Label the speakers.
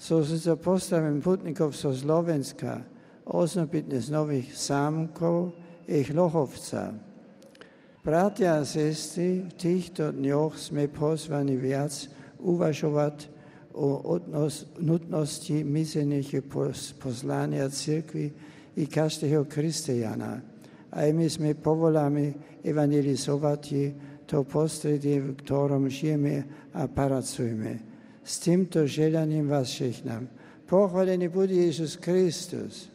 Speaker 1: So sa postavím putnikov zo Slovenska, osobitne z Nových Zámkov i Hlohovca. Bratia a sestry, v týchto dňoch sme pozvaní viac uvažovať o nutnosti mizených poslania cirkvi i každého kresťana. Aj my sme povolaní evangelizovať to prostredie, v ktorom žijeme a pracujeme. S týmto želaním vás všechnám. Pochválený bude Ježiš Kristus.